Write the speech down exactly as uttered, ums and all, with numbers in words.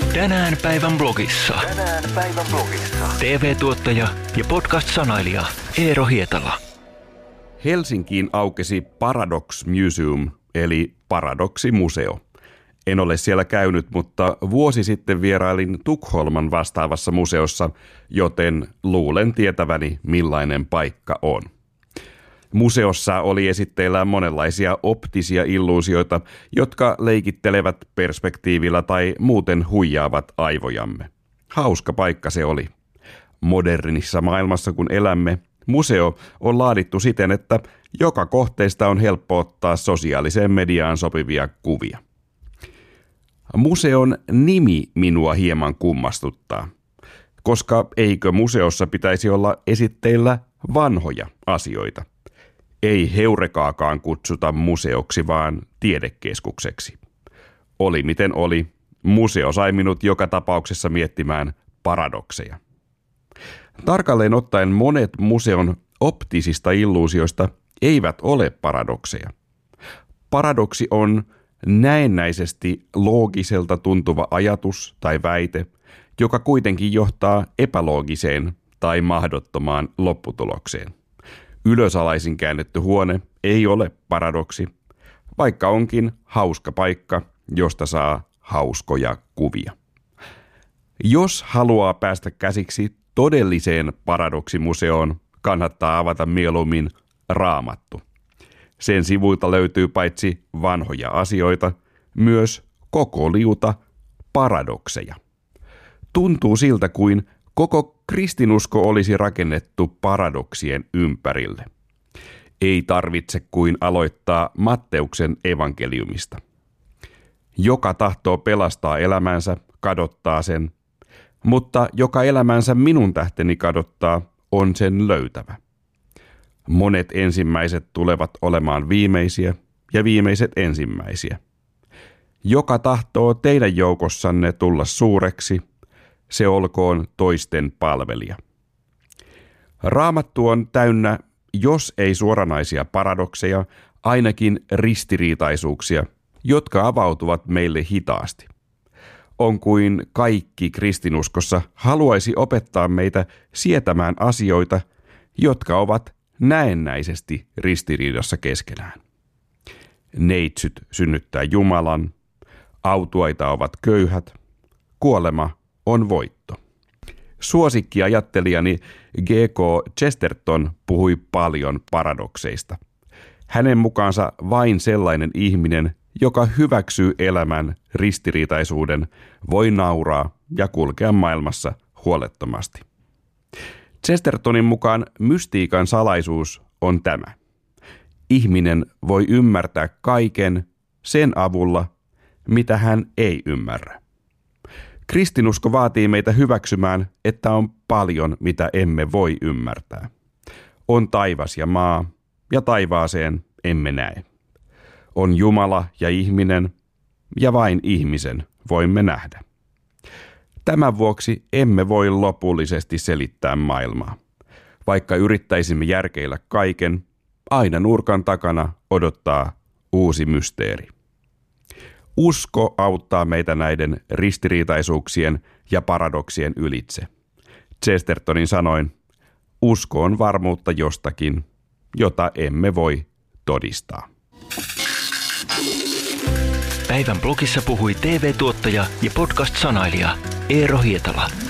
Tänään päivän blogissa. Tänään päivän blogissa. T V-tuottaja ja podcast-sanailija Eero Hietala. Helsinkiin aukesi Paradox Museum, eli Paradoksimuseo. En ole siellä käynyt, mutta vuosi sitten vierailin Tukholman vastaavassa museossa, joten luulen tietäväni millainen paikka on. Museossa oli esitteillä monenlaisia optisia illuusioita, jotka leikittelevät perspektiivillä tai muuten huijaavat aivojamme. Hauska paikka se oli. Modernissa maailmassa kun elämme, museo on laadittu siten, että joka kohteesta on helppo ottaa sosiaaliseen mediaan sopivia kuvia. Museon nimi minua hieman kummastuttaa, koska eikö museossa pitäisi olla esitteillä vanhoja asioita? Ei Heurekaakaan kutsuta museoksi, vaan tiedekeskukseksi. Oli miten oli, museo sai minut joka tapauksessa miettimään paradokseja. Tarkalleen ottaen monet museon optisista illuusioista eivät ole paradokseja. Paradoksi on näennäisesti loogiselta tuntuva ajatus tai väite, joka kuitenkin johtaa epäloogiseen tai mahdottomaan lopputulokseen. Ylösalaisin käännetty huone ei ole paradoksi, vaikka onkin hauska paikka, josta saa hauskoja kuvia. Jos haluaa päästä käsiksi todelliseen paradoksimuseoon, kannattaa avata mieluummin Raamattu. Sen sivuilta löytyy paitsi vanhoja asioita, myös koko liuta paradokseja. Tuntuu siltä kuin koko kristinusko olisi rakennettu paradoksien ympärille. Ei tarvitse kuin aloittaa Matteuksen evankeliumista. Joka tahtoo pelastaa elämänsä, kadottaa sen, mutta joka elämänsä minun tähteni kadottaa, on sen löytävä. Monet ensimmäiset tulevat olemaan viimeisiä ja viimeiset ensimmäisiä. Joka tahtoo teidän joukossanne tulla suureksi, se olkoon toisten palvelija. Raamattu on täynnä, jos ei suoranaisia paradokseja, ainakin ristiriitaisuuksia, jotka avautuvat meille hitaasti. On kuin kaikki kristinuskossa haluaisi opettaa meitä sietämään asioita, jotka ovat näennäisesti ristiriidassa keskenään. Neitsyt synnyttää Jumalan, autuaita ovat köyhät, kuolema on voitto. Suosikkiajattelijani G K Chesterton puhui paljon paradokseista. Hänen mukaansa vain sellainen ihminen, joka hyväksyy elämän ristiriitaisuuden, voi nauraa ja kulkea maailmassa huolettomasti. Chestertonin mukaan mystiikan salaisuus on tämä. Ihminen voi ymmärtää kaiken sen avulla, mitä hän ei ymmärrä. Kristinusko vaatii meitä hyväksymään, että on paljon, mitä emme voi ymmärtää. On taivas ja maa, ja taivaaseen emme näe. On Jumala ja ihminen, ja vain ihmisen voimme nähdä. Tämän vuoksi emme voi lopullisesti selittää maailmaa. Vaikka yrittäisimme järkeillä kaiken, aina nurkan takana odottaa uusi mysteeri. Usko auttaa meitä näiden ristiriitaisuuksien ja paradoksien ylitse. Chestertonin sanoin, usko on varmuutta jostakin, jota emme voi todistaa. Päivän blogissa puhui T V-tuottaja ja podcast-sanailija Eero Hietala.